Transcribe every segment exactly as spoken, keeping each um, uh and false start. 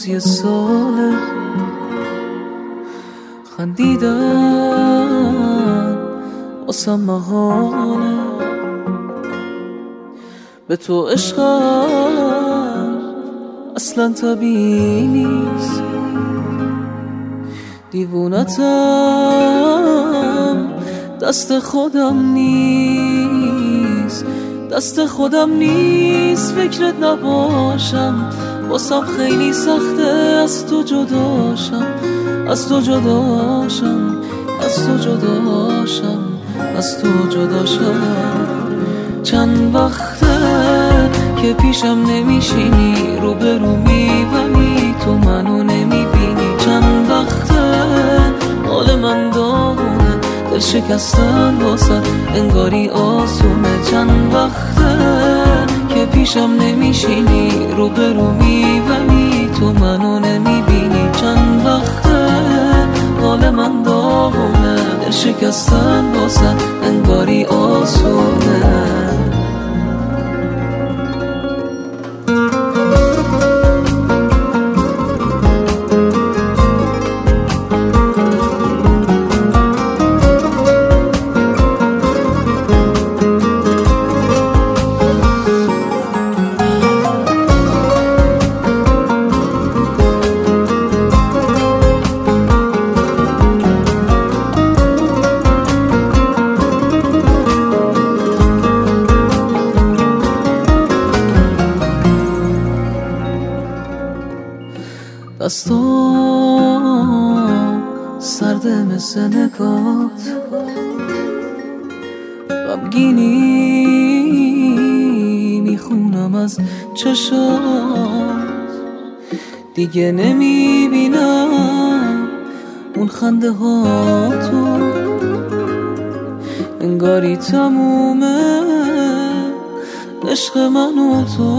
بازی ساله، خندیدن واسم محاله، به تو عشقم اصلا طبیعی نیست، دیوونتم دست خودم نیست، دست خودم نیست فکرت نباشم، واسم خیلی سخته از تو جداشم، از تو جداشم، از تو جداشم، از تو جداشم. چند وقته که پیشم نمیشینی، رو به رو میبینی تو منو نمیبینی، چند وقته حال من داغونه، دل شکستن واسه انگاری آسونه، چند وقته که پیشم نمیشینی، رو به رو میبینی تو منو نمیبینی، چند وقته حال من داغونه، دل شکستن واسه انگاری آسونه. دستام سرده مثل نگات، غمگینی میخونم از چشات، دیگه نمیبینم اون خنده ها تو، انگاری تمومه عشق من و تو،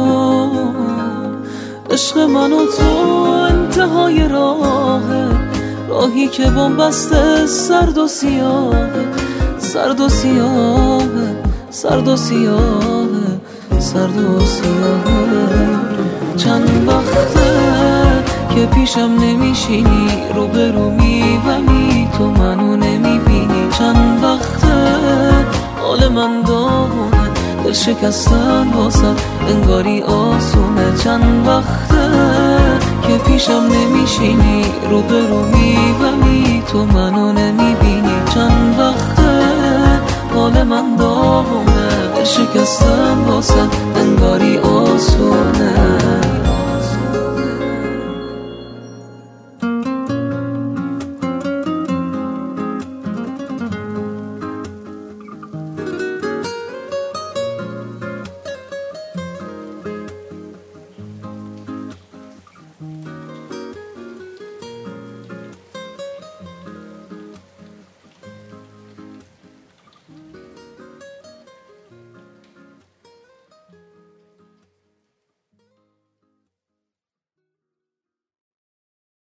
عشق من و تو انتهای راهه، راهی که بن‌بسته سرد و سیاهه، سرد و سیاهه، سرد و سیاهه، سرد و سیاهه. چند وقته که پیشم نمیشینی، رو به رو میبینی تو منو نمیبینی، چند وقته حال من داغونه، دل شکستن واسه انگاری آسونه، چند وقته که پیشم نمیشینی، رو به رو میبینی تو منو نمیبینی، چند وقته حال من داغونه، دل شکستن واسه انگاری آسونه.